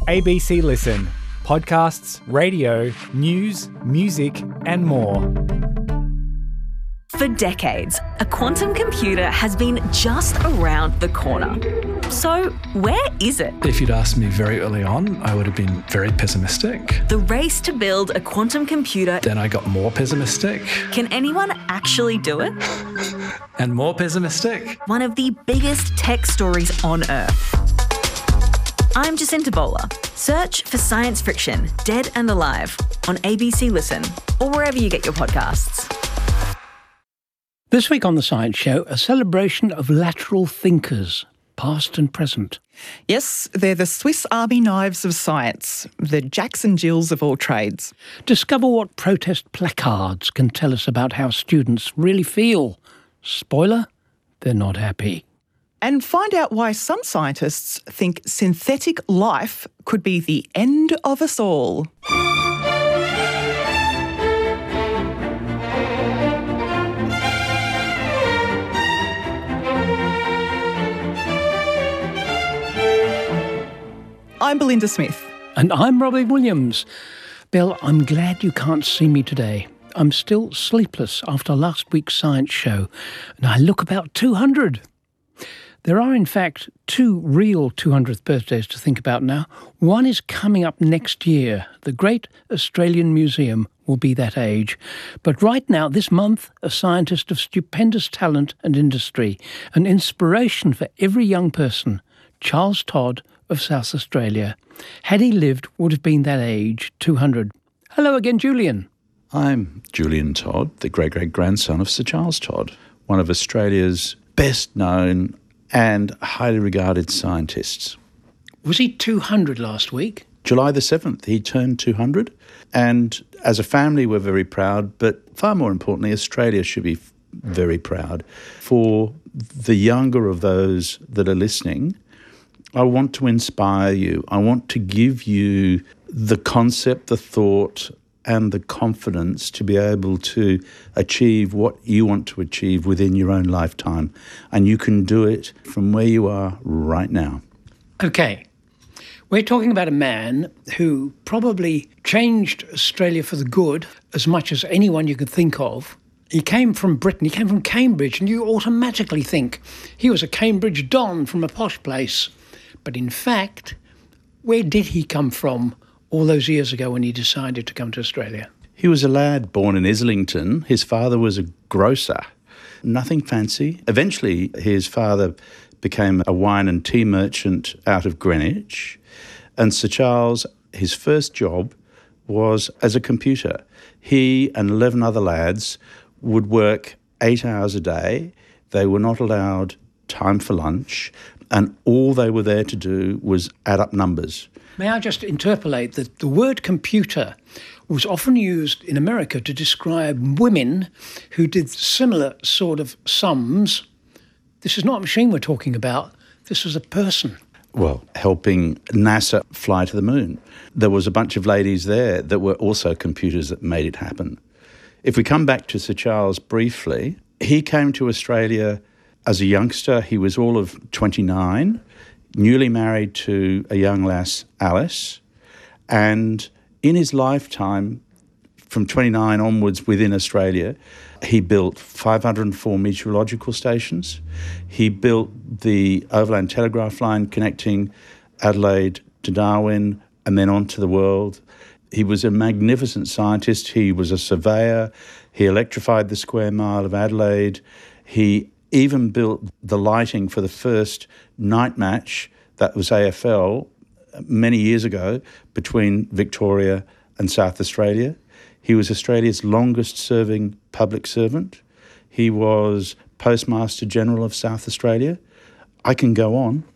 ABC Listen. Podcasts, radio, news, music, and more. For decades, a quantum computer has been just around the corner. So, where is it? If you'd asked me very early on, I would have been very pessimistic. The race to build a quantum computer. Then I got more pessimistic. Can anyone actually do it? And more pessimistic. One of the biggest tech stories on Earth. I'm Jacinta Bowler. Search for Science Friction, Dead and Alive on ABC Listen or wherever you get your podcasts. This week on The Science Show, a celebration of lateral thinkers, past and present. Yes, they're the Swiss Army knives of science, the Jacks and Jills of all trades. Discover what protest placards can tell us about how students really feel. Spoiler, they're not happy. And find out why some scientists think synthetic life could be the end of us all. I'm Belinda Smith. And I'm Robbie Williams. Bill, I'm glad you can't see me today. I'm still sleepless after last week's science show, and I look about 200. There are, in fact, two real 200th birthdays to think about now. One is coming up next year. The Great Australian Museum will be that age. But right now, this month, a scientist of stupendous talent and industry, an inspiration for every young person, Charles Todd of South Australia. Had he lived, would have been that age, 200. Hello again, Julian. I'm Julian Todd, the great-great-grandson of Sir Charles Todd, one of Australia's best-known and highly regarded scientists. Was he 200 last week? July the 7th, he turned 200. And as a family, we're very proud, but far more importantly, Australia should be very proud. For the younger of those that are listening, I want to inspire you. I want to give you the concept, the thought, and the confidence to be able to achieve what you want to achieve within your own lifetime. And you can do it from where you are right now. Okay. We're talking about a man who probably changed Australia for the good as much as anyone you could think of. He came from Britain, he came from Cambridge, and you automatically think he was a Cambridge don from a posh place. But in fact, where did he come from all those years ago when he decided to come to Australia? He was a lad born in Islington. His father was a grocer. Nothing fancy. Eventually, his father became a wine and tea merchant out of Greenwich. And Sir Charles, his first job was as a computer. He and 11 other lads would work 8 hours a day. They were not allowed time for lunch. And all they were there to do was add up numbers. May I just interpolate that the word computer was often used in America to describe women who did similar sort of sums. This is not a machine we're talking about. This was a person. Well, helping NASA fly to the moon. There was a bunch of ladies there that were also computers that made it happen. If we come back to Sir Charles briefly, he came to Australia as a youngster. He was all of 29, newly married to a young lass, Alice, and in his lifetime, from 29 onwards within Australia, he built 504 meteorological stations. He built the overland telegraph line connecting Adelaide to Darwin and then on to the world. He was a magnificent scientist. He was a surveyor. He electrified the square mile of Adelaide. He even built the lighting for the first night match that was AFL many years ago between Victoria and South Australia. He was Australia's longest-serving public servant. He was Postmaster General of South Australia. I can go on.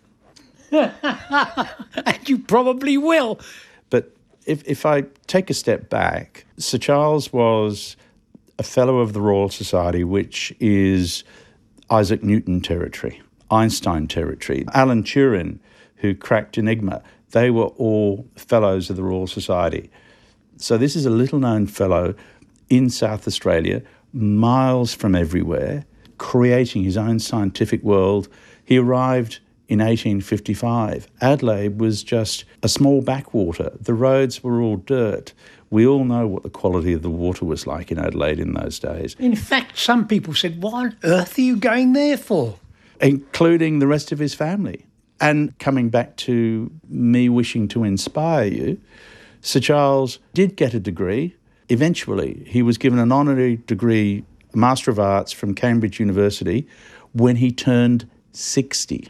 And you probably will. But if I take a step back, Sir Charles was a Fellow of the Royal Society, which is Isaac Newton territory, Einstein territory. Alan Turing, who cracked Enigma, they were all Fellows of the Royal Society. So this is a little-known fellow in South Australia, miles from everywhere, creating his own scientific world. He arrived in 1855, Adelaide was just a small backwater. The roads were all dirt. We all know what the quality of the water was like in Adelaide in those days. In fact, some people said, what on earth are you going there for? Including the rest of his family. And coming back to me wishing to inspire you, Sir Charles did get a degree. Eventually, he was given an honorary degree, Master of Arts from Cambridge University, when he turned 60.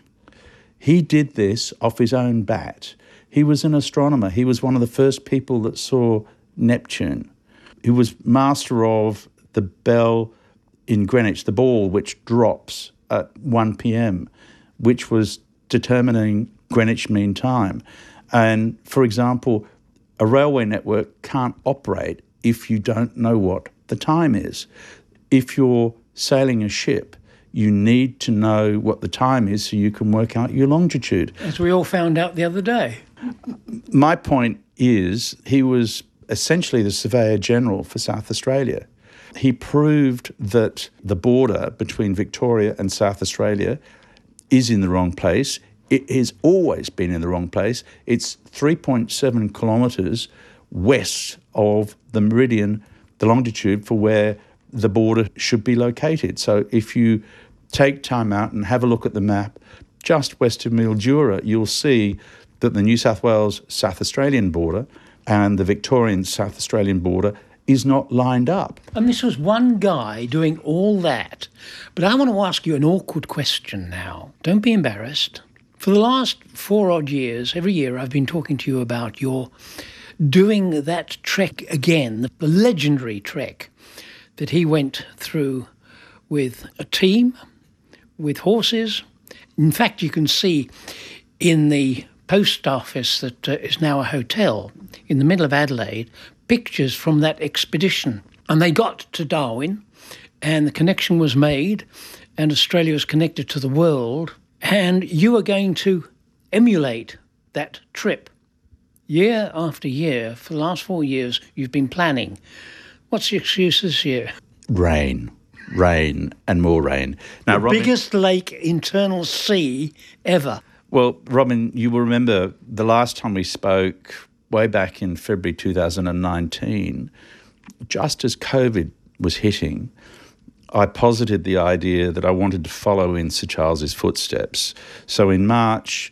He did this off his own bat. He was an astronomer. He was one of the first people that saw Neptune. He was master of the bell in Greenwich, the ball which drops at 1 p.m, which was determining Greenwich Mean Time. And, for example, a railway network can't operate if you don't know what the time is. If you're sailing a ship, you need to know what the time is so you can work out your longitude. As we all found out the other day. My point is he was essentially the Surveyor General for South Australia. He proved that the border between Victoria and South Australia is in the wrong place. It has always been in the wrong place. It's 3.7 kilometres west of the meridian, the longitude for where the border should be located. So if you take time out and have a look at the map, just west of Mildura, you'll see that the New South Wales South Australian border and the Victorian South Australian border is not lined up. And this was one guy doing all that. But I want to ask you an awkward question now. Don't be embarrassed. For the last 4 odd years, every year I've been talking to you about your doing that trek again, the legendary trek that he went through with a team, with horses. In fact, you can see in the post office that is now a hotel in the middle of Adelaide, pictures from that expedition. And they got to Darwin and the connection was made and Australia was connected to the world. And you are going to emulate that trip. Year after year, for the last 4 years, you've been planning. What's the excuse this year? Rain, and more rain. Now, the biggest lake internal sea ever. Well, Robin, you will remember the last time we spoke, way back in February 2019, just as COVID was hitting, I posited the idea that I wanted to follow in Sir Charles's footsteps. So in March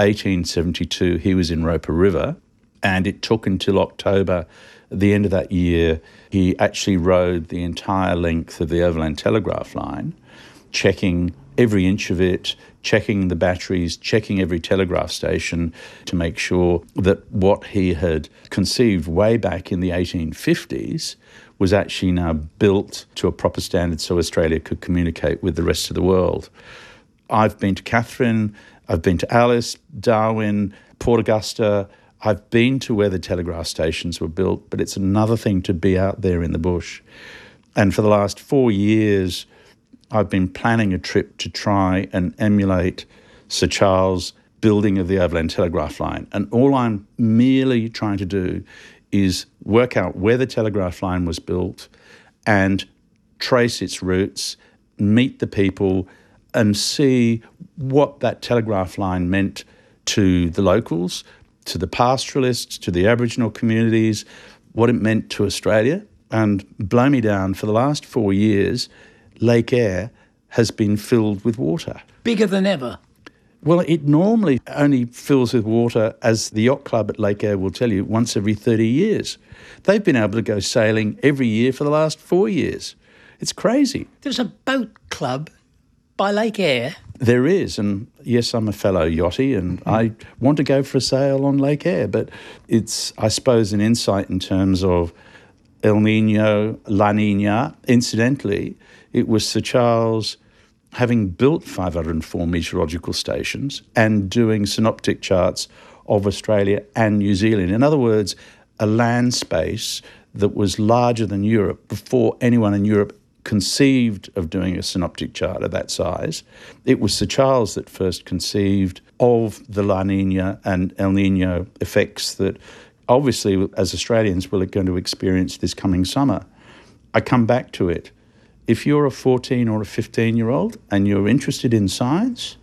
1872, he was in Roper River, and it took until October, at the end of that year, he actually rode the entire length of the Overland Telegraph Line, checking every inch of it, checking the batteries, checking every telegraph station to make sure that what he had conceived way back in the 1850s was actually now built to a proper standard so Australia could communicate with the rest of the world. I've been to Katherine, I've been to Alice, Darwin, Port Augusta. I've been to where the telegraph stations were built, but it's another thing to be out there in the bush. And for the last 4 years, I've been planning a trip to try and emulate Sir Charles' building of the Overland Telegraph Line. And all I'm merely trying to do is work out where the telegraph line was built and trace its routes, meet the people and see what that telegraph line meant to the locals, to the pastoralists, to the Aboriginal communities, what it meant to Australia. And blow me down, for the last 4 years, Lake Eyre has been filled with water. Bigger than ever. Well, it normally only fills with water, as the yacht club at Lake Eyre will tell you, once every 30 years. They've been able to go sailing every year for the last 4 years. It's crazy. There's a boat club by Lake Eyre. There is, and yes, I'm a fellow yachty and I want to go for a sail on Lake Eyre, but it's, I suppose, an insight in terms of El Nino, La Nina. Incidentally, it was Sir Charles, having built 504 meteorological stations and doing synoptic charts of Australia and New Zealand. In other words, a land space that was larger than Europe before anyone in Europe conceived of doing a synoptic chart of that size. It was Sir Charles that first conceived of the La Nina and El Nino effects that obviously as Australians we're going to experience this coming summer. I come back to it. If you're a 14 or a 15-year-old and you're interested in science,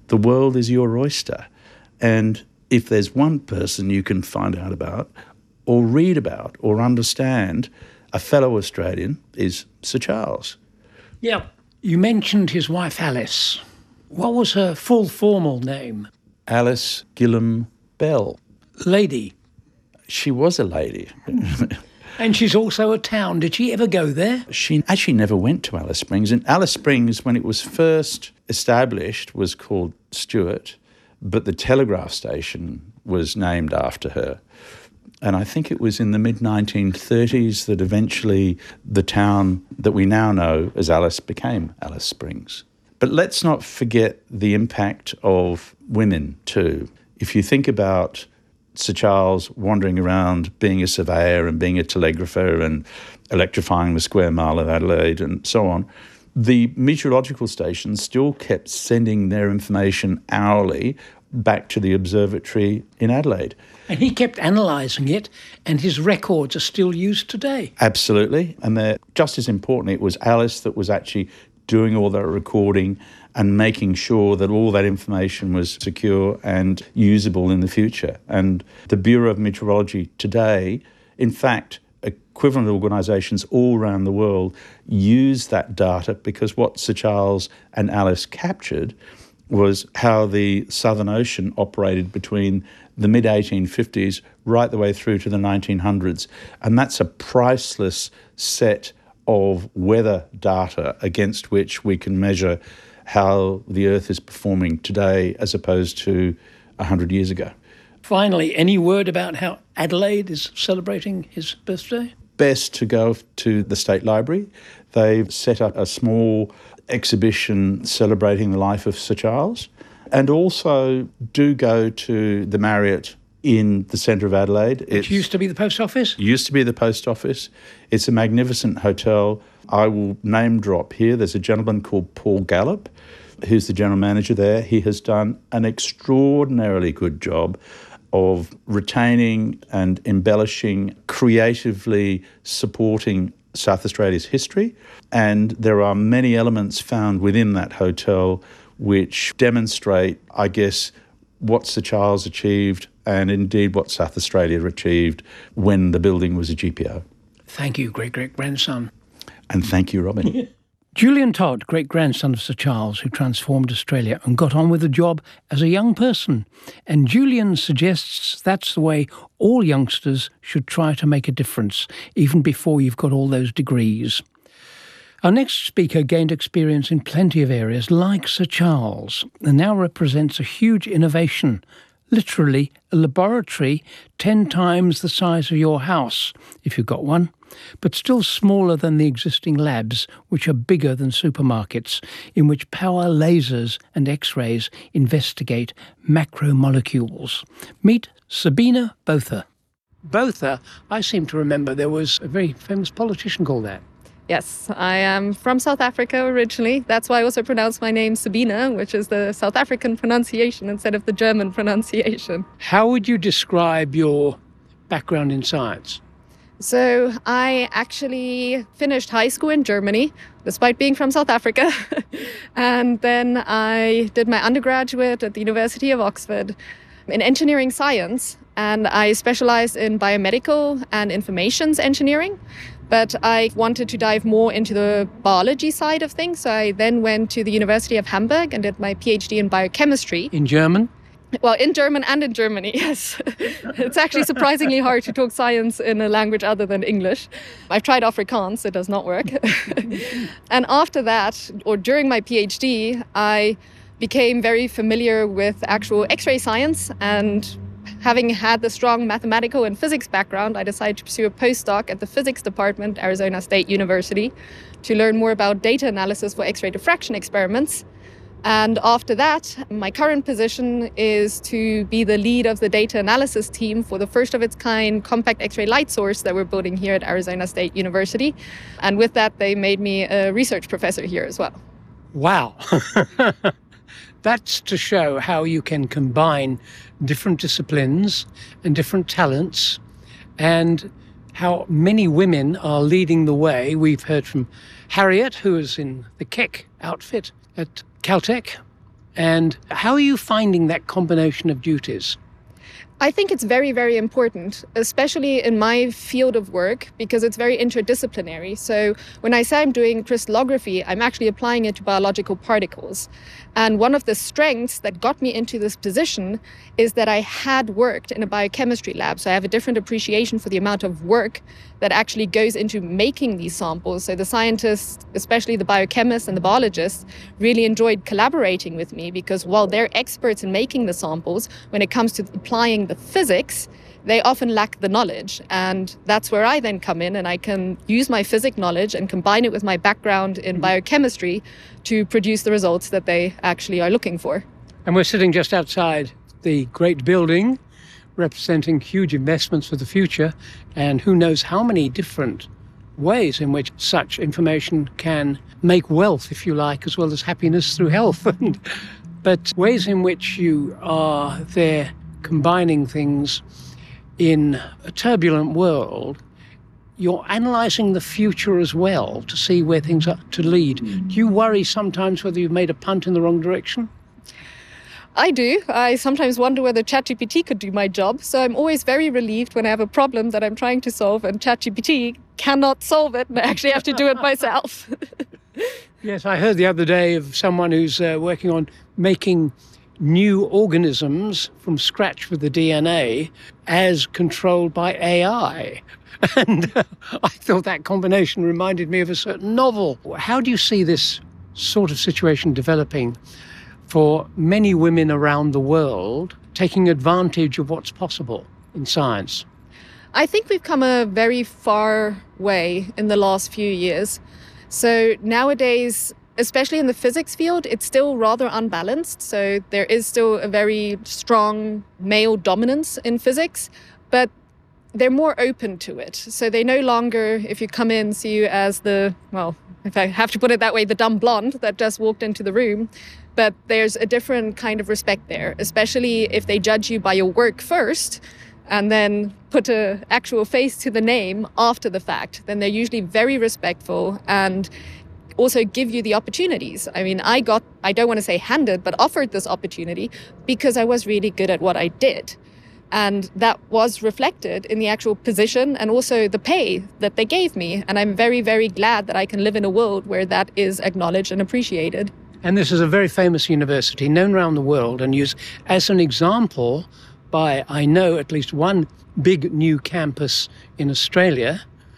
The world is your oyster. And if there's one person you can find out about or read about or understand, a fellow Australian is Sir Charles. Yeah. You mentioned his wife Alice. What was her full formal name? Alice Gillam Bell. Lady. She was a lady. And she's also a town. Did she ever go there? She actually never went to Alice Springs. And Alice Springs, when it was first established, was called Stuart, but the telegraph station was named after her. And I think it was in the mid-1930s that eventually the town that we now know as Alice became Alice Springs. But let's not forget the impact of women too. If you think about Sir Charles wandering around being a surveyor and being a telegrapher and electrifying the square mile of Adelaide and so on, the meteorological stations still kept sending their information hourly back to the observatory in Adelaide. And he kept analysing it, and his records are still used today. Absolutely. And they're just as important. It was Alice that was actually doing all that recording and making sure that all that information was secure and usable in the future. And the Bureau of Meteorology today, in fact, equivalent organisations all around the world use that data, because what Sir Charles and Alice captured was how the Southern Ocean operated between the mid-1850s right the way through to the 1900s. And that's a priceless set of weather data against which we can measure how the Earth is performing today as opposed to 100 years ago. Finally, any word about how Adelaide is celebrating his birthday? Best to go to the State Library. They've set up a small exhibition celebrating the life of Sir Charles. And also do go to the Marriott in the centre of Adelaide. It used to be the post office? Used to be the post office. It's a magnificent hotel. I will name drop here. There's a gentleman called Paul Gallop, who's the general manager there. He has done an extraordinarily good job of retaining and embellishing, creatively supporting South Australia's history. And there are many elements found within that hotel which demonstrate, I guess, what Sir Charles achieved and indeed what South Australia achieved when the building was a GPO. Thank you, great-great-grandson. And thank you, Robin. Julian Todd, great-grandson of Sir Charles, who transformed Australia and got on with the job as a young person. And Julian suggests that's the way all youngsters should try to make a difference, even before you've got all those degrees. Our next speaker gained experience in plenty of areas like Sir Charles, and now represents a huge innovation, literally a laboratory 10 times the size of your house, if you've got one, but still smaller than the existing labs, which are bigger than supermarkets, in which power lasers and X-rays investigate macromolecules. Meet Sabina Botha. Botha, I seem to remember there was a very famous politician called that. Yes, I am from South Africa originally. That's why I also pronounce my name Sabina, which is the South African pronunciation instead of the German pronunciation. How would you describe your background in science? So I actually finished high school in Germany, despite being from South Africa. And then I did my undergraduate at the University of Oxford in engineering science. And I specialized in biomedical and informations engineering. But I wanted to dive more into the biology side of things. So I then went to the University of Hamburg and did my PhD in biochemistry. In German? Well, in German and in Germany, yes. It's actually surprisingly hard to talk science in a language other than English. I've tried Afrikaans, it does not work. And after that, or during my PhD, I became very familiar with actual X-ray science, and having had the strong mathematical and physics background, I decided to pursue a postdoc at the physics department, Arizona State University, to learn more about data analysis for X-ray diffraction experiments. And after that, my current position is to be the lead of the data analysis team for the first of its kind compact X-ray light source that we're building here at Arizona State University. And with that, they made me a research professor here as well. Wow. That's to show how you can combine different disciplines and different talents, and how many women are leading the way. We've heard from Harriet, who is in the Keck outfit at Caltech, And how are you finding that combination of duties? I think it's very, very important, especially in my field of work, because it's very interdisciplinary. So when I say I'm doing crystallography, I'm actually applying it to biological particles. And one of the strengths that got me into this position is that I had worked in a biochemistry lab. So I have a different appreciation for the amount of work that actually goes into making these samples. So the scientists, especially the biochemists and the biologists, really enjoyed collaborating with me because while they're experts in making the samples, when it comes to applying the physics, they often lack the knowledge. And that's where I then come in and I can use my physics knowledge and combine it with my background in biochemistry to produce the results that they actually are looking for. And we're sitting just outside the great building representing huge investments for the future, and who knows how many different ways in which such information can make wealth, if you like, as well as happiness through health. But ways in which you are there combining things in a turbulent world, you're analysing the future as well to see where things are to lead. Do you worry sometimes whether you've made a punt in the wrong direction? I do. I sometimes wonder whether ChatGPT could do my job. So I'm always very relieved when I have a problem that I'm trying to solve and ChatGPT cannot solve it and I actually have to do it myself. Yes, I heard the other day of someone who's working on making new organisms from scratch with the DNA as controlled by AI. And I thought that combination reminded me of a certain novel. How do you see this sort of situation developing for many women around the world taking advantage of what's possible in science? I think we've come a very far way in the last few years. So nowadays, especially in the physics field, it's still rather unbalanced. So there is still a very strong male dominance in physics, but they're more open to it. So they no longer, if you come in, see you as the, well, if I have to put it that way, the dumb blonde that just walked into the room. But there's a different kind of respect there, especially if they judge you by your work first and then put an actual face to the name after the fact. Then they're usually very respectful and also give you the opportunities. I mean, I don't want to say handed, but offered this opportunity because I was really good at what I did. And that was reflected in the actual position and also the pay that they gave me. And I'm very, very glad that I can live in a world where that is acknowledged and appreciated. And this is a very famous university, known around the world and used as an example by, I know, at least one big new campus in Australia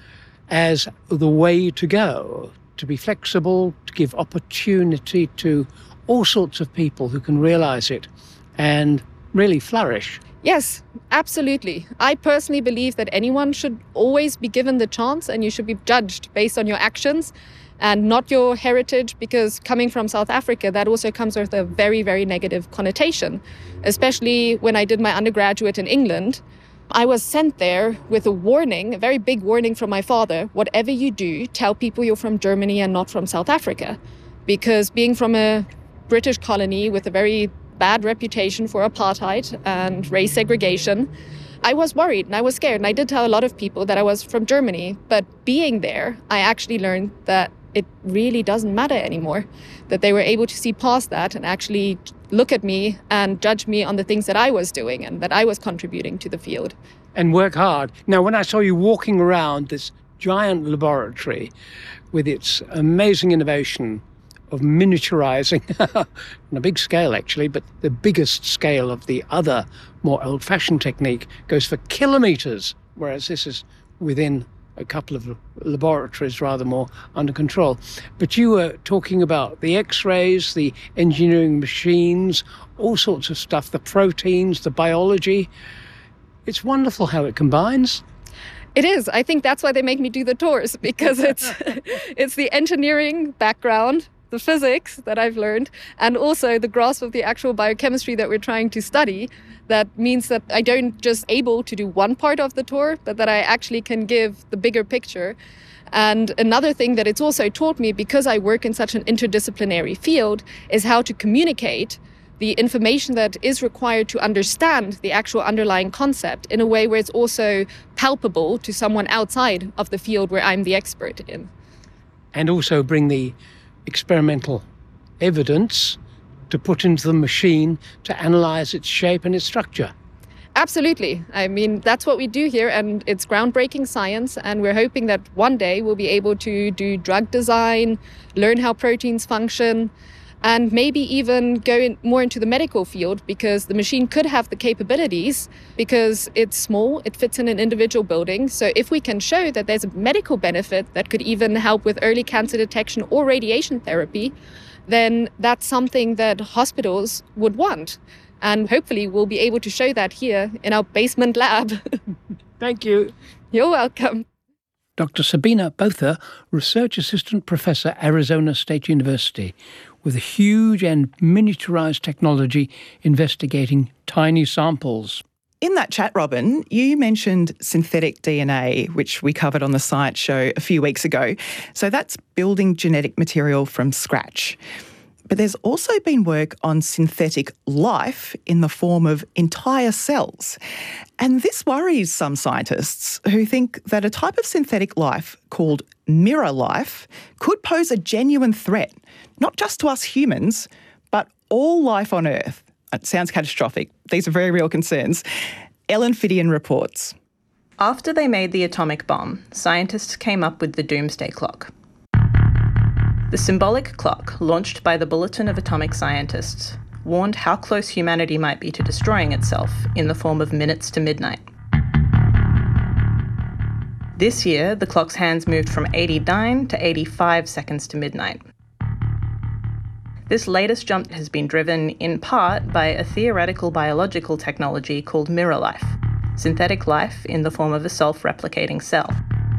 as the way to go, to be flexible, to give opportunity to all sorts of people who can realise it and really flourish. Yes, absolutely. I personally believe that anyone should always be given the chance and you should be judged based on your actions and not your heritage, because coming from South Africa, that also comes with a very, very negative connotation. Especially when I did my undergraduate in England, I was sent there with a warning, a very big warning from my father. Whatever you do, tell people you're from Germany and not from South Africa. Because being from a British colony with a very bad reputation for apartheid and race segregation, I was worried and I was scared. And I did tell a lot of people that I was from Germany. But being there, I actually learned that it really doesn't matter anymore, that they were able to see past that and actually look at me and judge me on the things that I was doing and that I was contributing to the field. And work hard. Now, when I saw you walking around this giant laboratory with its amazing innovation of miniaturizing on a big scale, actually, but the biggest scale of the other more old-fashioned technique goes for kilometers, whereas this is within a couple of laboratories, rather more under control. But you were talking about the X-rays, the engineering machines, all sorts of stuff, the proteins, the biology. It's wonderful how it combines. It is. I think that's why they make me do the tours, because it's the engineering background, the physics that I've learned, and also the grasp of the actual biochemistry that we're trying to study. That means that I don't just able to do one part of the tour, but that I actually can give the bigger picture. And another thing that it's also taught me, because I work in such an interdisciplinary field, is how to communicate the information that is required to understand the actual underlying concept in a way where it's also palpable to someone outside of the field where I'm the expert in. And also bring the experimental evidence to put into the machine to analyse its shape and its structure. Absolutely. I mean, that's what we do here, and it's groundbreaking science, and we're hoping that one day we'll be able to do drug design, learn how proteins function, and maybe even go more into the medical field, because the machine could have the capabilities, because it's small, it fits in an individual building. So if we can show that there's a medical benefit that could even help with early cancer detection or radiation therapy, then that's something that hospitals would want. And hopefully we'll be able to show that here in our basement lab. Thank you. You're welcome. Dr. Sabina Botha, Research Assistant Professor, Arizona State University, with a huge and miniaturized technology investigating tiny samples. In that chat, Robin, you mentioned synthetic DNA, which we covered on the Science Show a few weeks ago. So that's building genetic material from scratch. But there's also been work on synthetic life in the form of entire cells. And this worries some scientists who think that a type of synthetic life called mirror life could pose a genuine threat, not just to us humans, but all life on Earth. It sounds catastrophic. These are very real concerns. Ellen Fidian reports. After they made the atomic bomb, scientists came up with the doomsday clock. The symbolic clock, launched by the Bulletin of Atomic Scientists, warned how close humanity might be to destroying itself in the form of minutes to midnight. This year, the clock's hands moved from 89 to 85 seconds to midnight. This latest jump has been driven, in part, by a theoretical biological technology called mirror life, synthetic life in the form of a self-replicating cell.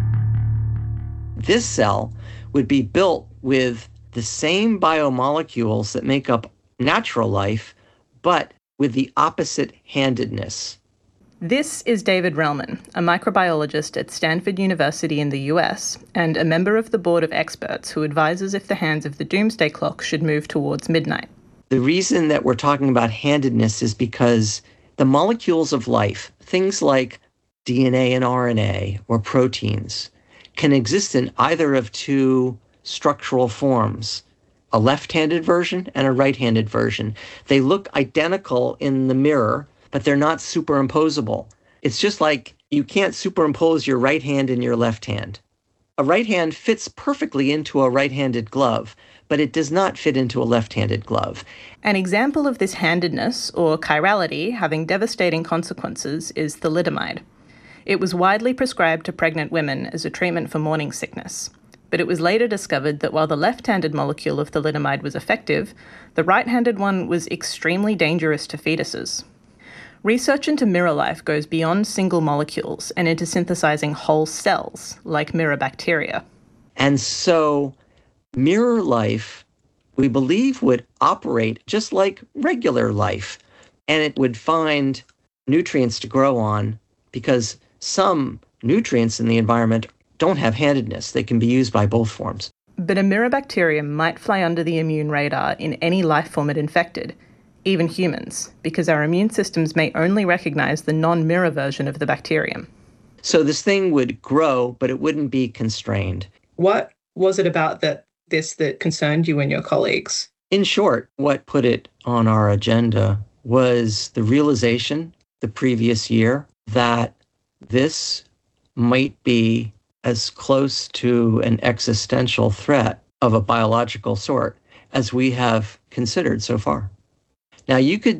This cell would be built with the same biomolecules that make up natural life, but with the opposite handedness. This is David Relman, a microbiologist at Stanford University in the US, and a member of the board of experts who advises if the hands of the doomsday clock should move towards midnight. The reason that we're talking about handedness is because the molecules of life, things like DNA and RNA or proteins, can exist in either of two structural forms, a left-handed version and a right-handed version. They look identical in the mirror, but they're not superimposable. It's just like you can't superimpose your right hand in your left hand. A right hand fits perfectly into a right-handed glove, but it does not fit into a left-handed glove. An example of this handedness, or chirality, having devastating consequences is thalidomide. It was widely prescribed to pregnant women as a treatment for morning sickness. But it was later discovered that while the left-handed molecule of thalidomide was effective, the right-handed one was extremely dangerous to fetuses. Research into mirror life goes beyond single molecules and into synthesizing whole cells, like mirror bacteria. And so mirror life, we believe, would operate just like regular life, and it would find nutrients to grow on because some nutrients in the environment don't have handedness. They can be used by both forms. But a mirror bacterium might fly under the immune radar in any life form it infected, even humans, because our immune systems may only recognize the non-mirror version of the bacterium. So this thing would grow, but it wouldn't be constrained. What was it about that concerned you and your colleagues? In short, what put it on our agenda was the realization the previous year that this might be as close to an existential threat of a biological sort as we have considered so far. Now, you could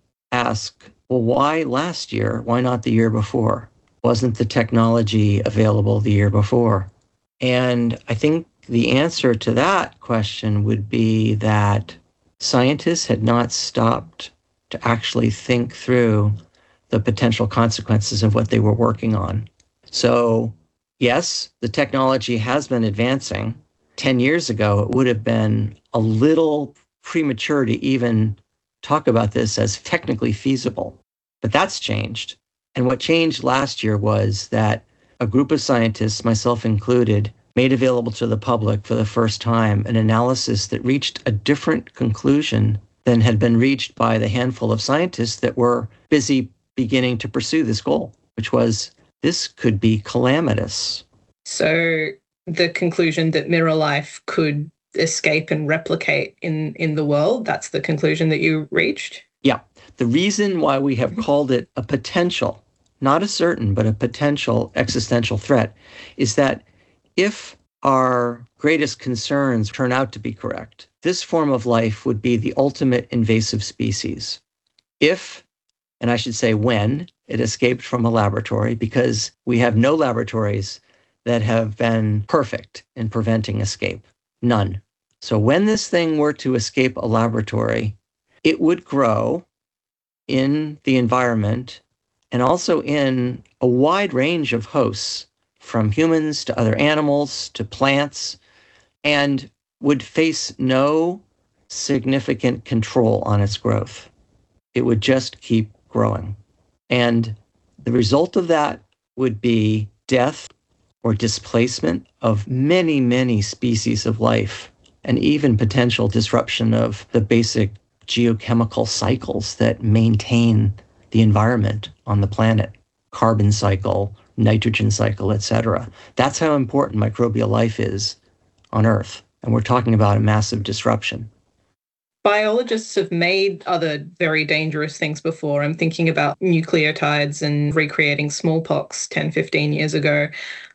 ask, well, why last year? Why not the year before? Wasn't the technology available the year before? And I think the answer to that question would be that scientists had not stopped to actually think through the potential consequences of what they were working on. So, yes, the technology has been advancing. 10 years ago, it would have been a little premature to even talk about this as technically feasible. But that's changed. And what changed last year was that a group of scientists, myself included, made available to the public for the first time an analysis that reached a different conclusion than had been reached by the handful of scientists that were busy beginning to pursue this goal, which was this could be calamitous. So the conclusion that mirror life could escape and replicate in the world. That's the conclusion that you reached? Yeah. The reason why we have called it a potential, not a certain, but a potential existential threat, is that if our greatest concerns turn out to be correct, this form of life would be the ultimate invasive species. If, and I should say when, it escaped from a laboratory, because we have no laboratories that have been perfect in preventing escape. None. So when this thing were to escape a laboratory, it would grow in the environment and also in a wide range of hosts, from humans to other animals to plants, and would face no significant control on its growth. It would just keep growing. And the result of that would be death or displacement of many, many species of life, and even potential disruption of the basic geochemical cycles that maintain the environment on the planet, carbon cycle, nitrogen cycle, etc. That's how important microbial life is on Earth. And we're talking about a massive disruption. Biologists have made other very dangerous things before. I'm thinking about nucleotides and recreating smallpox 10, 15 years ago.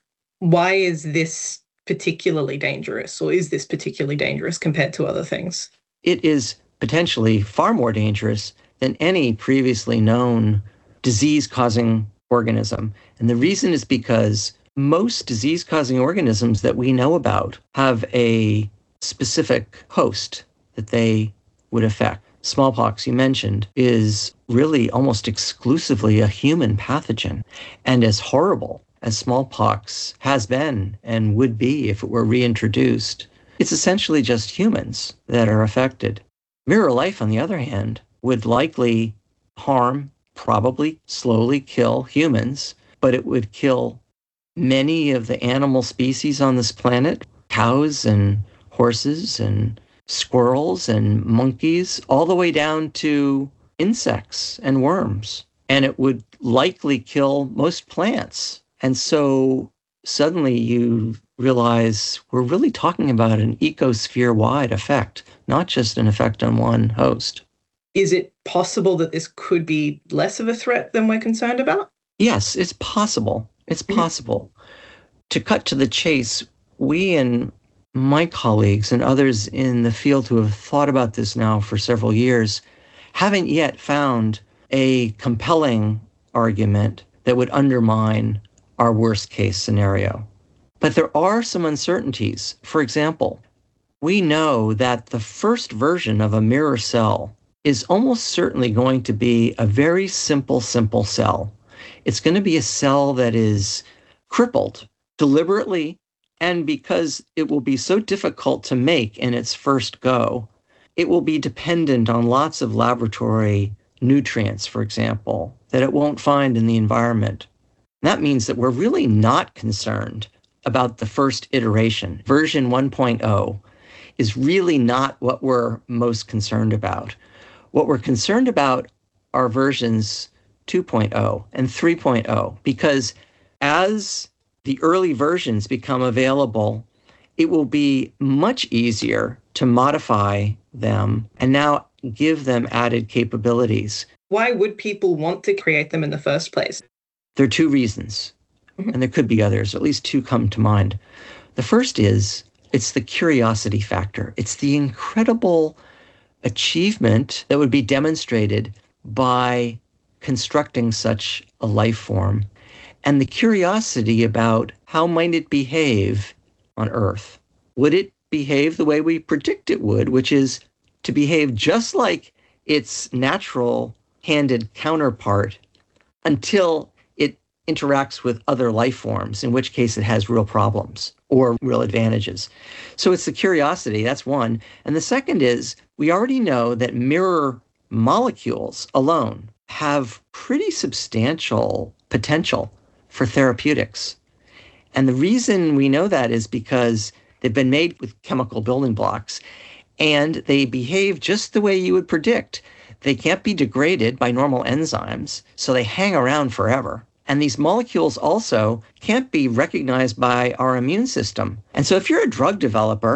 Why is this particularly dangerous, or is this particularly dangerous compared to other things? It is potentially far more dangerous than any previously known disease-causing organism. And the reason is because most disease-causing organisms that we know about have a specific host that they would affect. Smallpox, you mentioned, is really almost exclusively a human pathogen. And as horrible as smallpox has been and would be if it were reintroduced, it's essentially just humans that are affected. Mirror life, on the other hand, would likely harm, probably slowly kill humans, but it would kill many of the animal species on this planet, cows and horses and squirrels and monkeys, all the way down to insects and worms. And it would likely kill most plants. And so suddenly you realize we're really talking about an ecosphere-wide effect, not just an effect on one host. Is it possible that this could be less of a threat than we're concerned about? Yes, it's possible. It's possible. To cut to the chase, we and my colleagues and others in the field who have thought about this now for several years haven't yet found a compelling argument that would undermine our worst case scenario. But there are some uncertainties. For example, we know that the first version of a mirror cell is almost certainly going to be a very simple cell. It's going to be a cell that is crippled deliberately, and because it will be so difficult to make in its first go, it will be dependent on lots of laboratory nutrients, for example, that it won't find in the environment. That means that we're really not concerned about the first iteration. Version 1.0 is really not what we're most concerned about. What we're concerned about are versions 2.0 and 3.0, because as the early versions become available, it will be much easier to modify them and now give them added capabilities. Why would people want to create them in the first place? There are two reasons, and there could be others, at least two come to mind. The first is it's the curiosity factor. It's the incredible achievement that would be demonstrated by constructing such a life form, and the curiosity about how might it behave on Earth. Would it behave the way we predict it would, which is to behave just like its natural-handed counterpart until it interacts with other life forms, in which case it has real problems or real advantages. So it's the curiosity, that's one. And the second is, we already know that mirror molecules alone have pretty substantial potential for therapeutics. And the reason we know that is because they've been made with chemical building blocks, and they behave just the way you would predict. They can't be degraded by normal enzymes, so they hang around forever. And these molecules also can't be recognized by our immune system. And so if you're a drug developer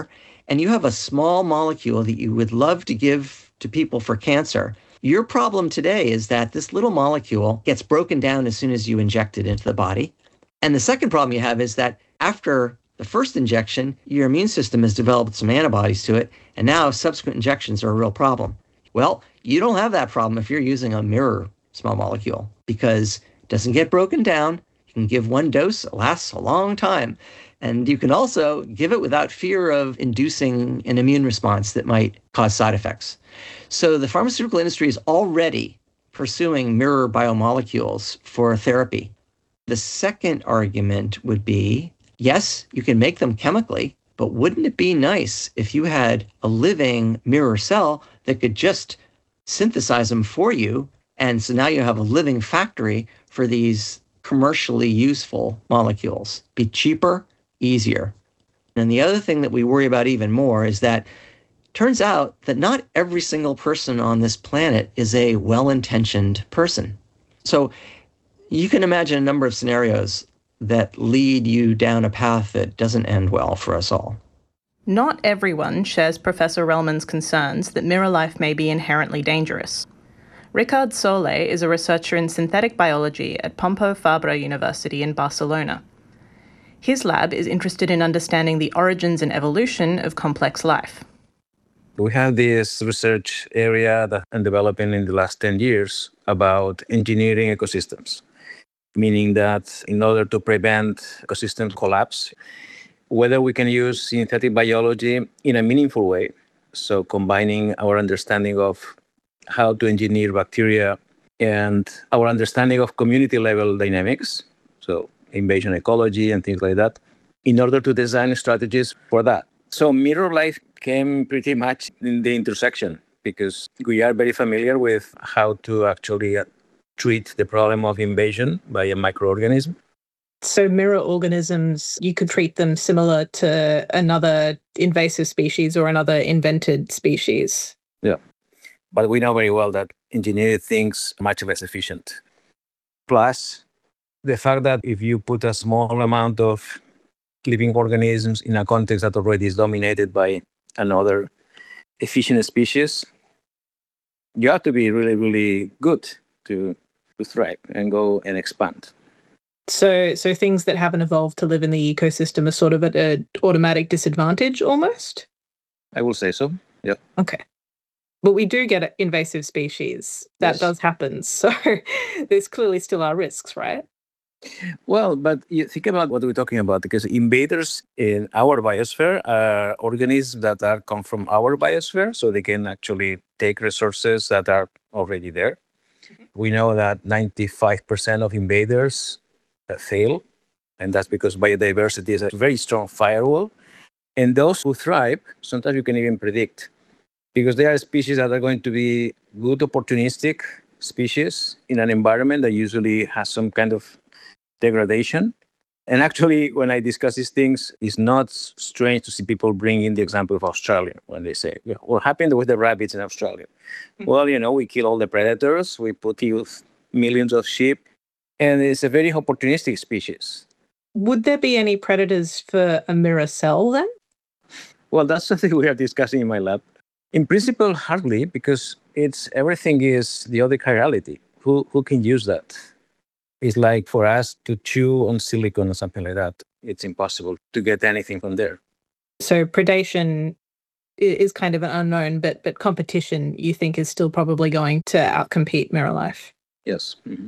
and you have a small molecule that you would love to give to people for cancer, your problem today is that this little molecule gets broken down as soon as you inject it into the body. And the second problem you have is that after the first injection, your immune system has developed some antibodies to it, and now subsequent injections are a real problem. Well, you don't have that problem if you're using a mirror small molecule because it doesn't get broken down. You can give one dose, it lasts a long time. And you can also give it without fear of inducing an immune response that might cause side effects. So the pharmaceutical industry is already pursuing mirror biomolecules for therapy. The second argument would be, yes, you can make them chemically, but wouldn't it be nice if you had a living mirror cell that could just synthesize them for you? And so now you have a living factory for these commercially useful molecules. Be cheaper, easier. And the other thing that we worry about even more is that it turns out that not every single person on this planet is a well-intentioned person. So you can imagine a number of scenarios that lead you down a path that doesn't end well for us all. Not everyone shares Professor Relman's concerns that mirror life may be inherently dangerous. Ricard Soler is a researcher in synthetic biology at Pompeu Fabra University in Barcelona. His lab is interested in understanding the origins and evolution of complex life. We have this research area that I'm developing in the last 10 years about engineering ecosystems, meaning that in order to prevent ecosystem collapse, whether we can use synthetic biology in a meaningful way, so combining our understanding of how to engineer bacteria and our understanding of community-level dynamics, so invasion ecology and things like that, in order to design strategies for that. So mirror life came pretty much in the intersection because we are very familiar with how to actually treat the problem of invasion by a microorganism. So mirror organisms, you could treat them similar to another invasive species or another invented species. Yeah. But we know very well that engineered things are much less efficient. Plus, the fact that if you put a small amount of living organisms in a context that already is dominated by another efficient species, you have to be really, really good to thrive and go and expand. So things that haven't evolved to live in the ecosystem are sort of at an automatic disadvantage almost? I will say so, yeah. Okay. But we do get invasive species. That does happen. So there's clearly still are risks, right? Well, but you think about what we're talking about, because invaders in our biosphere are organisms that come from our biosphere, so they can actually take resources that are already there. We know that 95% of invaders fail, and that's because biodiversity is a very strong firewall. And those who thrive, sometimes you can even predict, because there are species that are going to be good opportunistic species in an environment that usually has some kind of degradation. And actually, when I discuss these things, it's not strange to see people bring in the example of Australia when they say, what happened with the rabbits in Australia? Well, we kill all the predators, we kill millions of sheep, and it's a very opportunistic species. Would there be any predators for a mirror cell then? Well, that's something we are discussing in my lab. In principle, hardly, because everything is the other chirality. Who can use that? It's like for us to chew on silicon or something like that. It's impossible to get anything from there. So predation is kind of an unknown, but competition, you think, is still probably going to outcompete mirror life? Yes. Mm-hmm.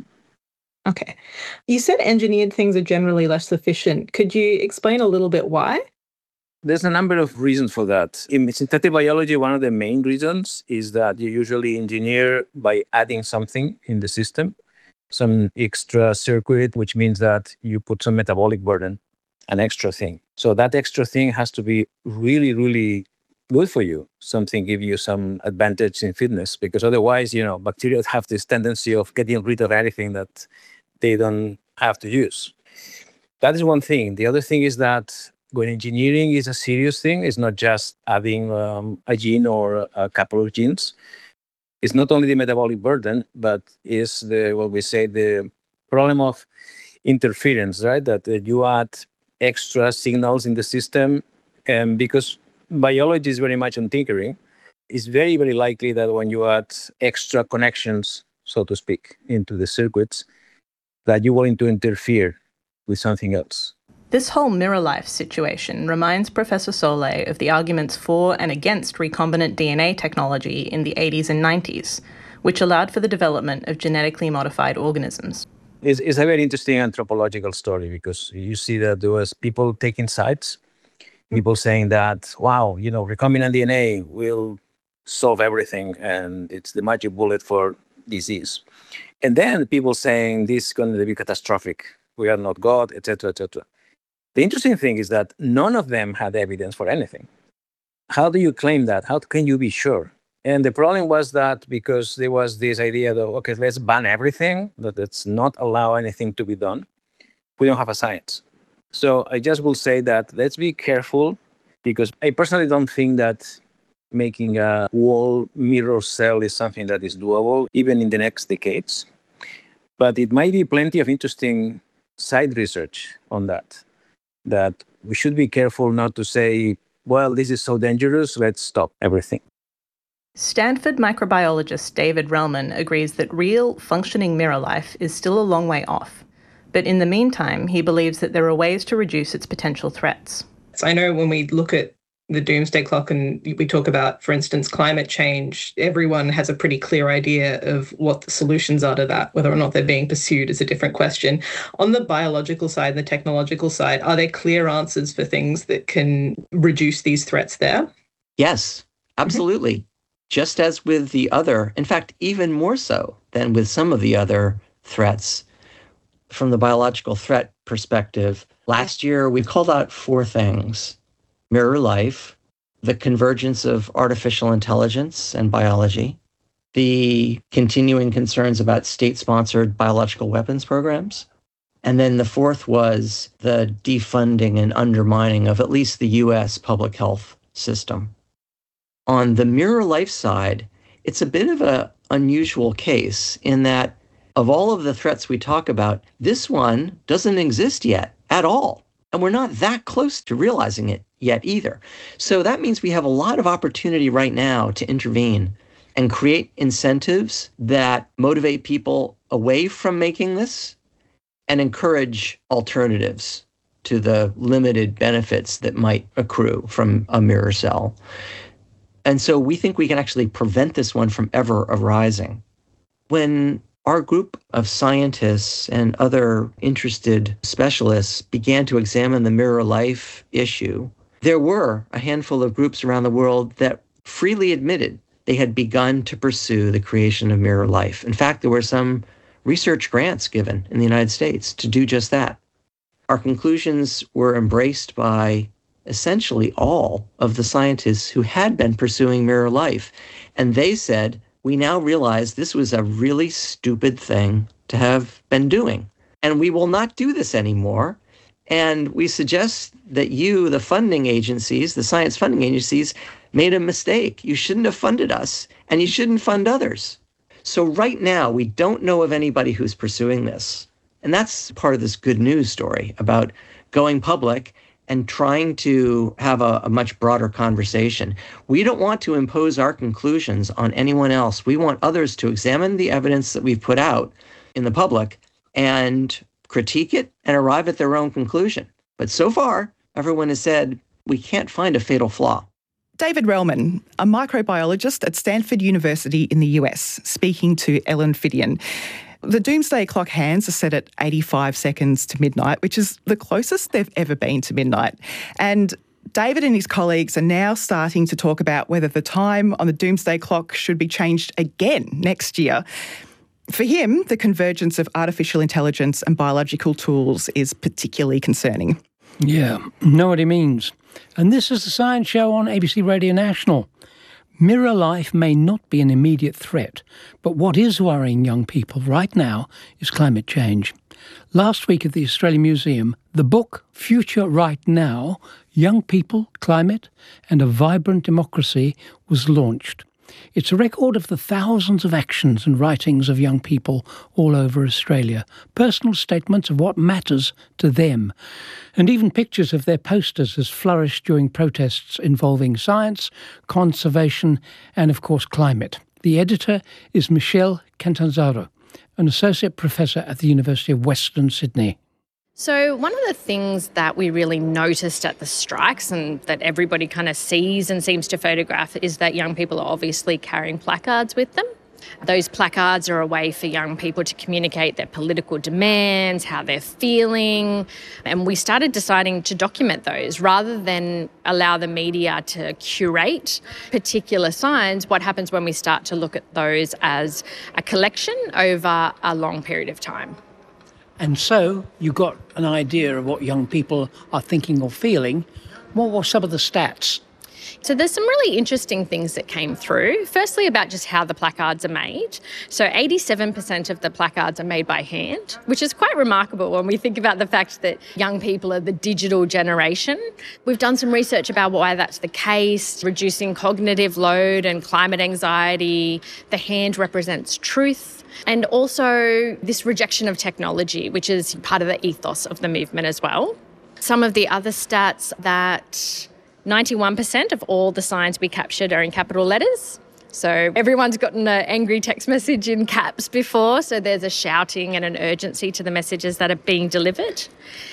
Okay. You said engineered things are generally less efficient. Could you explain a little bit why? There's a number of reasons for that. In synthetic biology, one of the main reasons is that you usually engineer by adding something in the system, some extra circuit, which means that you put some metabolic burden, an extra thing. So that extra thing has to be really, really good for you. Something give you some advantage in fitness, because otherwise, bacteria have this tendency of getting rid of anything that they don't have to use. That is one thing. The other thing is that when engineering is a serious thing, it's not just adding a gene or a couple of genes. It's not only the metabolic burden, but is the problem of interference, right? That you add extra signals in the system, because biology is very much on tinkering. It's very, very likely that when you add extra connections, so to speak, into the circuits, that you're willing to interfere with something else. This whole mirror life situation reminds Professor Solé of the arguments for and against recombinant DNA technology in the 80s and 90s, which allowed for the development of genetically modified organisms. It's a very interesting anthropological story because you see that there was people taking sides, people saying that, wow, recombinant DNA will solve everything and it's the magic bullet for disease. And then people saying this is going to be catastrophic. We are not God, etc., etc. The interesting thing is that none of them had evidence for anything. How do you claim that? How can you be sure? And the problem was that because there was this idea that, okay, let's ban everything, that let's not allow anything to be done. We don't have a science. So I just will say that let's be careful because I personally don't think that making a whole mirror cell is something that is doable, even in the next decades. But it might be plenty of interesting side research on that we should be careful not to say, well, this is so dangerous, let's stop everything. Stanford microbiologist David Relman agrees that real, functioning mirror life is still a long way off. But in the meantime, he believes that there are ways to reduce its potential threats. So I know when we look at the doomsday clock and we talk about, for instance, climate change, everyone has a pretty clear idea of what the solutions are to that. Whether or not they're being pursued is a different question. On the biological side, the technological side, are there clear answers for things that can reduce these threats there? Yes, absolutely. Just as with the other, in fact, even more so than with some of the other threats. From the biological threat perspective, last year we called out 4 things: mirror life, the convergence of artificial intelligence and biology, the continuing concerns about state-sponsored biological weapons programs, and then the 4th was the defunding and undermining of at least the US public health system. On the mirror life side, it's a bit of an unusual case in that of all of the threats we talk about, this one doesn't exist yet at all. And we're not that close to realizing it yet either. So that means we have a lot of opportunity right now to intervene and create incentives that motivate people away from making this and encourage alternatives to the limited benefits that might accrue from a mirror cell. And so we think we can actually prevent this one from ever arising. When our group of scientists and other interested specialists began to examine the mirror life issue, there were a handful of groups around the world that freely admitted they had begun to pursue the creation of mirror life. In fact, there were some research grants given in the United States to do just that. Our conclusions were embraced by essentially all of the scientists who had been pursuing mirror life. And they said, we now realize this was a really stupid thing to have been doing. And we will not do this anymore. And we suggest that you, the funding agencies, the science funding agencies, made a mistake. You shouldn't have funded us, and you shouldn't fund others. So right now, we don't know of anybody who's pursuing this. And that's part of this good news story about going public and trying to have a much broader conversation. We don't want to impose our conclusions on anyone else. We want others to examine the evidence that we've put out in the public and critique it and arrive at their own conclusion. But so far, everyone has said, we can't find a fatal flaw. David Relman, a microbiologist at Stanford University in the US, speaking to Ellen Fidian. The doomsday clock hands are set at 85 seconds to midnight, which is the closest they've ever been to midnight. And David and his colleagues are now starting to talk about whether the time on the doomsday clock should be changed again next year. For him, the convergence of artificial intelligence and biological tools is particularly concerning. Yeah, know what he means. And this is the Science Show on ABC Radio National. Mirror life may not be an immediate threat, but what is worrying young people right now is climate change. Last week at the Australian Museum, the book Future Right Now, Young People, Climate and a Vibrant Democracy was launched. It's a record of the thousands of actions and writings of young people all over Australia, personal statements of what matters to them, and even pictures of their posters as flourished during protests involving science, conservation and, of course, climate. The editor is Michelle Catanzaro, an associate professor at the University of Western Sydney. So one of the things that we really noticed at the strikes and that everybody kind of sees and seems to photograph is that young people are obviously carrying placards with them. Those placards are a way for young people to communicate their political demands, how they're feeling, and we started deciding to document those rather than allow the media to curate particular signs. What happens when we start to look at those as a collection over a long period of time? And so you got an idea of what young people are thinking or feeling. What were some of the stats? So there's some really interesting things that came through. Firstly, about just how the placards are made. So 87% of the placards are made by hand, which is quite remarkable when we think about the fact that young people are the digital generation. We've done some research about why that's the case, reducing cognitive load and climate anxiety. The hand represents truth. And also this rejection of technology, which is part of the ethos of the movement as well. Some of the other stats that 91% of all the signs we captured are in capital letters. So everyone's gotten an angry text message in caps before, so there's a shouting and an urgency to the messages that are being delivered.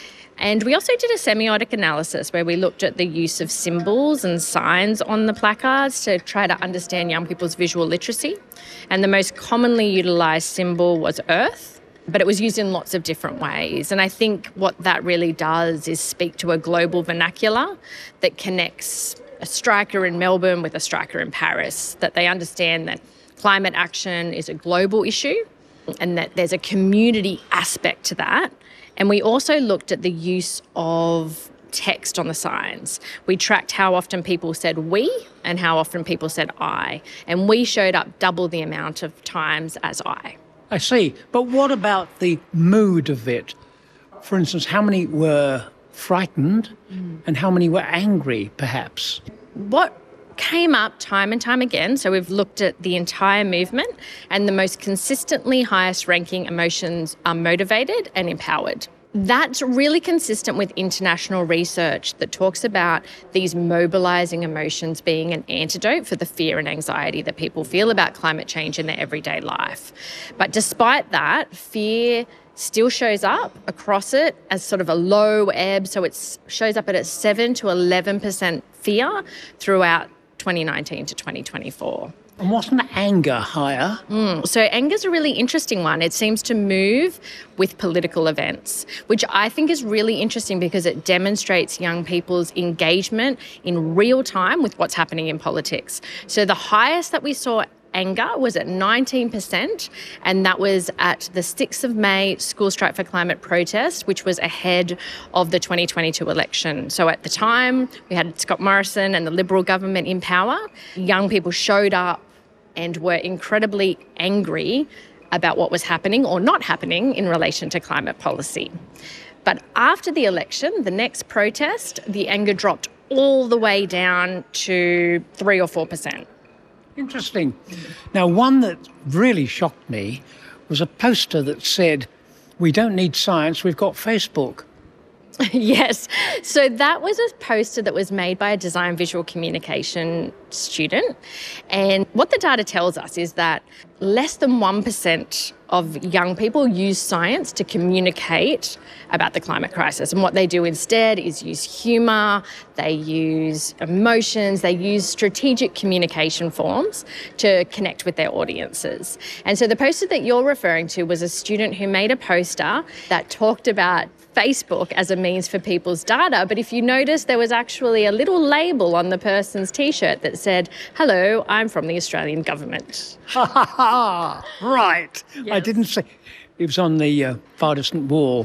And we also did a semiotic analysis where we looked at the use of symbols and signs on the placards to try to understand young people's visual literacy. And the most commonly utilised symbol was Earth, but it was used in lots of different ways. And I think what that really does is speak to a global vernacular that connects a striker in Melbourne with a striker in Paris, that they understand that climate action is a global issue and that there's a community aspect to that. And we also looked at the use of text on the signs. We tracked how often people said we and how often people said I. And we showed up double the amount of times as I. I see. But what about the mood of it? For instance, how many were frightened and how many were angry, perhaps? What came up time and time again, so we've looked at the entire movement, and the most consistently highest ranking emotions are motivated and empowered. That's really consistent with international research that talks about these mobilising emotions being an antidote for the fear and anxiety that people feel about climate change in their everyday life. But despite that, fear still shows up across it as sort of a low ebb, so it shows up at a 7 to 11% fear throughout 2019 to 2024. And wasn't anger higher? So anger's a really interesting one. It seems to move with political events, which I think is really interesting because it demonstrates young people's engagement in real time with what's happening in politics. So the highest that we saw anger was at 19%, and that was at the 6th of May School Strike for Climate protest, which was ahead of the 2022 election. So at the time, we had Scott Morrison and the Liberal government in power. Young people showed up and were incredibly angry about what was happening or not happening in relation to climate policy. But after the election, the next protest, the anger dropped all the way down to 3 or 4%. Interesting. Now, one that really shocked me was a poster that said, "We don't need science, we've got Facebook." Yes. So that was a poster that was made by a design visual communication student. And what the data tells us is that less than 1% of young people use science to communicate about the climate crisis. And what they do instead is use humour, they use emotions, they use strategic communication forms to connect with their audiences. And so the poster that you're referring to was a student who made a poster that talked about Facebook as a means for people's data. But if you notice, there was actually a little label on the person's T-shirt that said, "Hello, I'm from the Australian government." Ha ha ha! Right. Yes. I didn't say. It was on the far distant wall.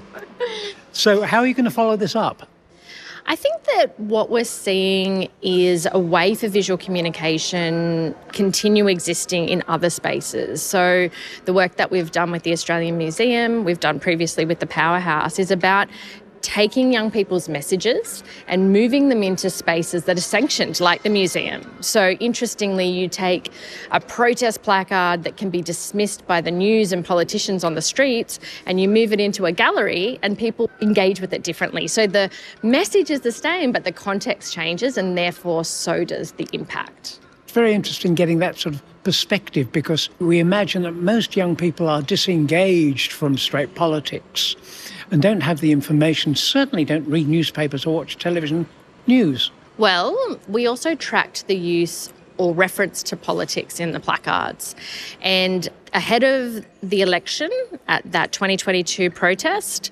So how are you going to follow this up? I think that what we're seeing is a way for visual communication continue existing in other spaces. So the work that we've done with the Australian Museum, we've done previously with the Powerhouse, is about taking young people's messages and moving them into spaces that are sanctioned, like the museum. So interestingly, you take a protest placard that can be dismissed by the news and politicians on the streets, and you move it into a gallery and people engage with it differently. So the message is the same, but the context changes, and therefore so does the impact. It's very interesting getting that sort of perspective, because we imagine that most young people are disengaged from straight politics and don't have the information, certainly don't read newspapers or watch television news. Well, we also tracked the use or reference to politics in the placards. And ahead of the election at that 2022 protest,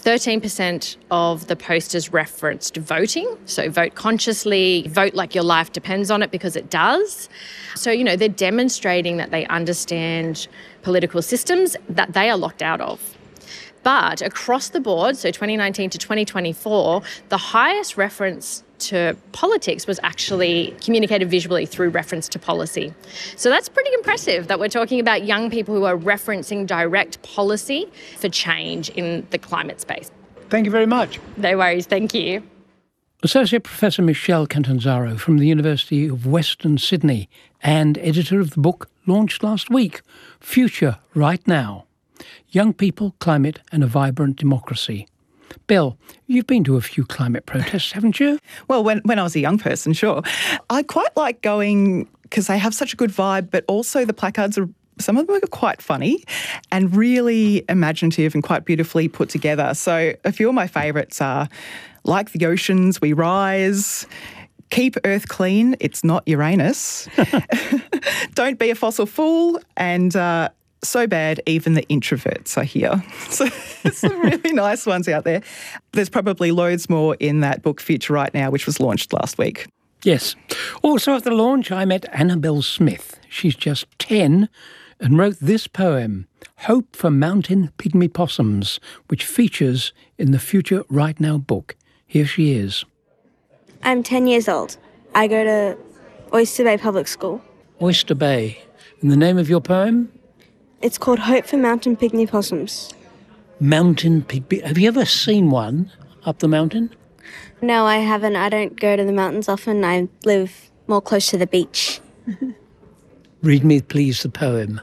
13% of the posters referenced voting. So vote consciously, vote like your life depends on it, because it does. So, they're demonstrating that they understand political systems that they are locked out of. But across the board, so 2019 to 2024, the highest reference to politics was actually communicated visually through reference to policy. So that's pretty impressive that we're talking about young people who are referencing direct policy for change in the climate space. Thank you very much. No worries, thank you. Associate Professor Michelle Catanzaro from the University of Western Sydney and editor of the book launched last week, Future Right Now: Young People, Climate and a Vibrant Democracy. Bill, you've been to a few climate protests, haven't you? Well, when I was a young person, sure. I quite like going because they have such a good vibe, but also the placards some of them are quite funny and really imaginative and quite beautifully put together. So a few of my favourites are "Like the Oceans, We Rise," "Keep Earth Clean, It's Not Uranus," "Don't Be a Fossil Fool," and "So Bad, Even the Introverts Are Here." So some really nice ones out there. There's probably loads more in that book, Future Right Now, which was launched last week. Yes. Also at the launch, I met Annabelle Smith. She's just 10 and wrote this poem, Hope for Mountain Pygmy Possums, which features in the Future Right Now book. Here she is. I'm 10 years old. I go to Oyster Bay Public School. Oyster Bay. And the name of your poem? It's called Hope for Mountain Pygmy Possums. Mountain pygmy. Have you ever seen one up the mountain? No, I haven't. I don't go to the mountains often. I live more close to the beach. Read me, please, the poem.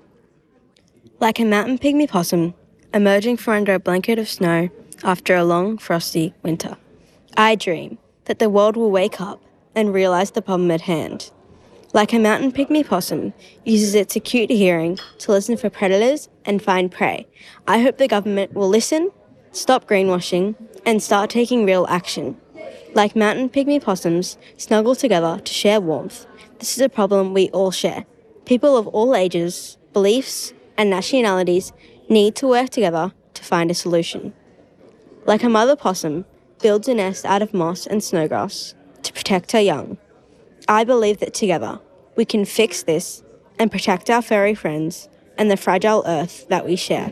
Like a mountain pygmy possum, emerging from under a blanket of snow after a long, frosty winter, I dream that the world will wake up and realise the problem at hand. Like a mountain pygmy possum uses its acute hearing to listen for predators and find prey, I hope the government will listen, stop greenwashing, and start taking real action. Like mountain pygmy possums snuggle together to share warmth, this is a problem we all share. People of all ages, beliefs, and nationalities need to work together to find a solution. Like a mother possum builds a nest out of moss and snowgrass to protect her young, I believe that together we can fix this and protect our furry friends and the fragile earth that we share.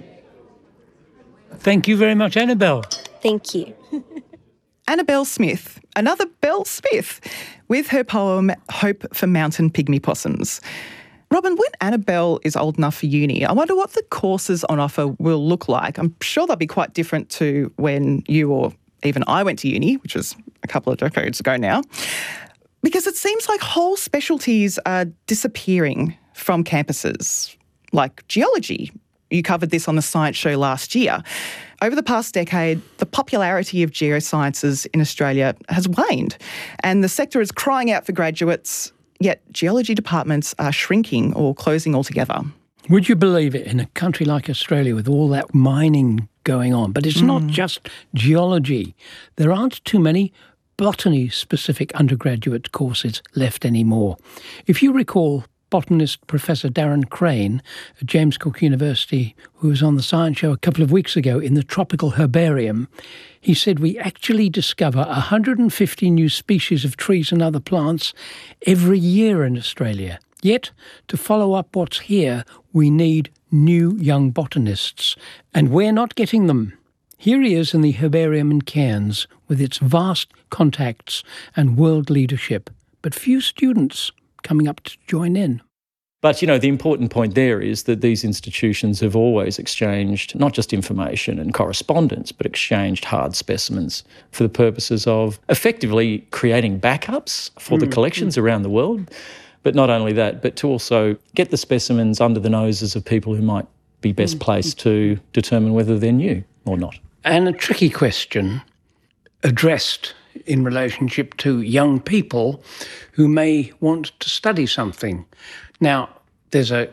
Thank you very much, Annabelle. Thank you. Annabelle Smith, another Belle Smith, with her poem Hope for Mountain Pygmy Possums. Robin, when Annabelle is old enough for uni, I wonder what the courses on offer will look like. I'm sure they'll be quite different to when you or even I went to uni, which was a couple of decades ago now. Because it seems like whole specialties are disappearing from campuses, like geology. You covered this on the Science Show last year. Over the past decade, the popularity of geosciences in Australia has waned, and the sector is crying out for graduates, yet geology departments are shrinking or closing altogether. Would you believe it, in a country like Australia with all that mining going on? But it's not just geology. There aren't too many botany-specific undergraduate courses left anymore. If you recall, botanist Professor Darren Crane at James Cook University, who was on the Science Show a couple of weeks ago in the Tropical Herbarium, he said we actually discover 150 new species of trees and other plants every year in Australia. Yet, to follow up what's here, we need new young botanists, and we're not getting them. Here he is in the herbarium in Cairns with its vast contacts and world leadership, but few students coming up to join in. But, the important point there is that these institutions have always exchanged not just information and correspondence, but exchanged hard specimens for the purposes of effectively creating backups for the collections around the world. But not only that, but to also get the specimens under the noses of people who might be best placed to determine whether they're new or not. And a tricky question addressed in relationship to young people who may want to study something. Now, there's a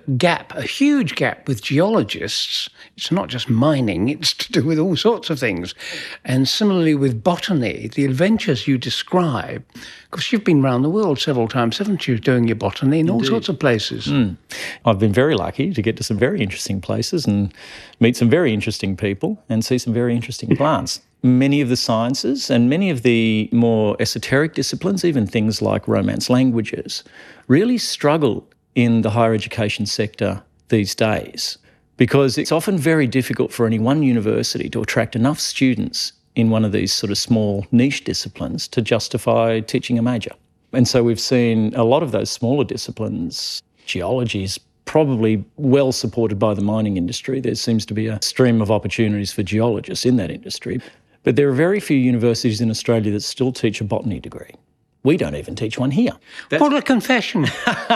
huge gap with geologists. It's not just mining, it's to do with all sorts of things. And similarly with botany, the adventures you describe, because you've been around the world several times, haven't you, doing your botany in all sorts of places? I've been very lucky to get to some very interesting places and meet some very interesting people and see some very interesting plants. Many of the sciences and many of the more esoteric disciplines, even things like Romance languages, really struggle in the higher education sector these days, because it's often very difficult for any one university to attract enough students in one of these sort of small niche disciplines to justify teaching a major. And so we've seen a lot of those smaller disciplines. Geology is probably well supported by the mining industry. There seems to be a stream of opportunities for geologists in that industry. But there are very few universities in Australia that still teach a botany degree. We don't even teach one here. What a confession.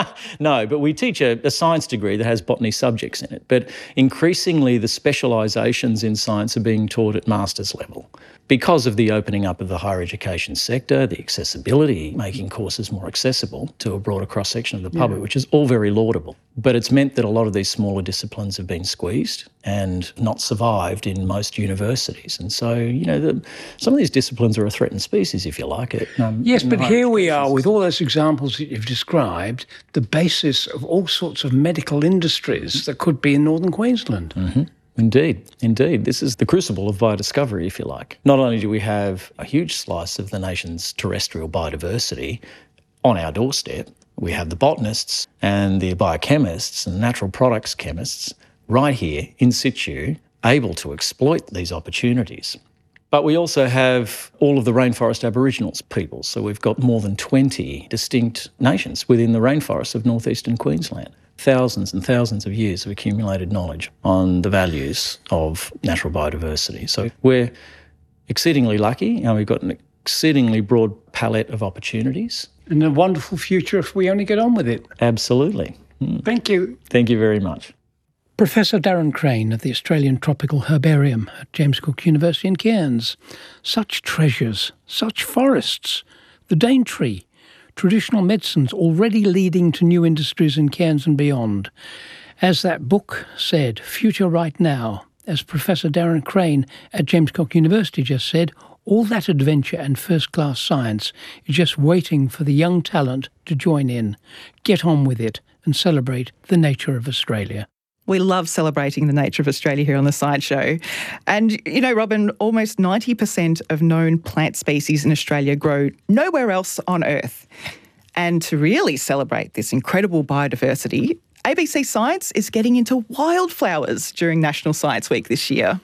No, but we teach a science degree that has botany subjects in it. But increasingly the specialisations in science are being taught at master's level because of the opening up of the higher education sector, the accessibility, making courses more accessible to a broader cross-section of the public, which is all very laudable. But it's meant that a lot of these smaller disciplines have been squeezed and not survived in most universities. And so, some of these disciplines are a threatened species, if you like it. Yes, but here we are with all those examples that you've described, the basis of all sorts of medical industries that could be in northern Queensland. Mm-hmm. Indeed. This is the crucible of biodiscovery, if you like. Not only do we have a huge slice of the nation's terrestrial biodiversity on our doorstep, we have the botanists and the biochemists and natural products chemists right here in situ, able to exploit these opportunities. But we also have all of the rainforest Aboriginals peoples. So we've got more than 20 distinct nations within the rainforests of northeastern Queensland. Thousands and thousands of years of accumulated knowledge on the values of natural biodiversity. So we're exceedingly lucky, and we've got an exceedingly broad palette of opportunities. And a wonderful future if we only get on with it. Absolutely. Thank you. Thank you very much. Professor Darren Crane of the Australian Tropical Herbarium at James Cook University in Cairns. Such treasures, such forests, the Daintree, traditional medicines already leading to new industries in Cairns and beyond. As that book said, future right now, as Professor Darren Crane at James Cook University just said, all that adventure and first-class science is just waiting for the young talent to join in, get on with it and celebrate the nature of Australia. We love celebrating the nature of Australia here on the Science Show. And, Robin, almost 90% of known plant species in Australia grow nowhere else on Earth. And to really celebrate this incredible biodiversity, ABC Science is getting into wildflowers during National Science Week this year.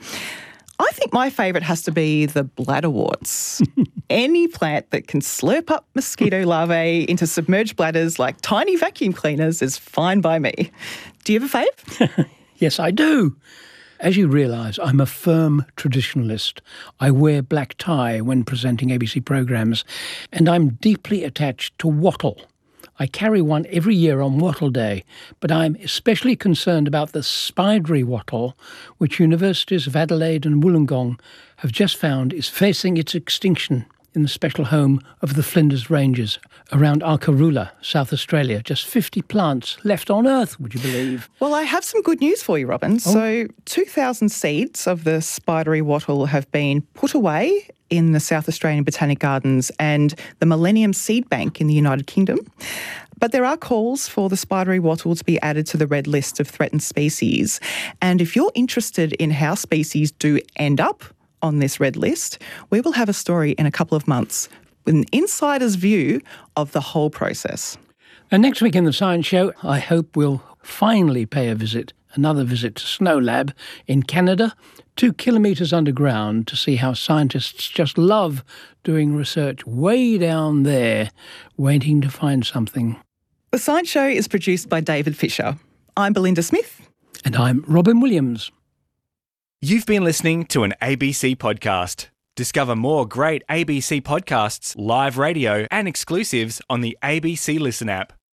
I think my favourite has to be the bladderworts. Any plant that can slurp up mosquito larvae into submerged bladders like tiny vacuum cleaners is fine by me. Do you have a fave? Yes, I do. As you realise, I'm a firm traditionalist. I wear black tie when presenting ABC programmes, and I'm deeply attached to wattle. I carry one every year on Wattle Day, but I'm especially concerned about the spidery wattle, which universities of Adelaide and Wollongong have just found is facing its extinction in the special home of the Flinders Ranges around Arkaroola, South Australia. Just 50 plants left on Earth, would you believe? Well, I have some good news for you, Robin. So 2,000 seeds of the spidery wattle have been put away in the South Australian Botanic Gardens and the Millennium Seed Bank in the United Kingdom. But there are calls for the spidery wattle to be added to the red list of threatened species. And if you're interested in how species do end up on this red list, we will have a story in a couple of months with an insider's view of the whole process. And next week in the Science Show, I hope we'll finally pay another visit to Snow Lab in Canada, 2 kilometres underground, to see how scientists just love doing research way down there, waiting to find something. The Science Show is produced by David Fisher. I'm Belinda Smith. And I'm Robin Williams. You've been listening to an ABC podcast. Discover more great ABC podcasts, live radio, and exclusives on the ABC Listen app.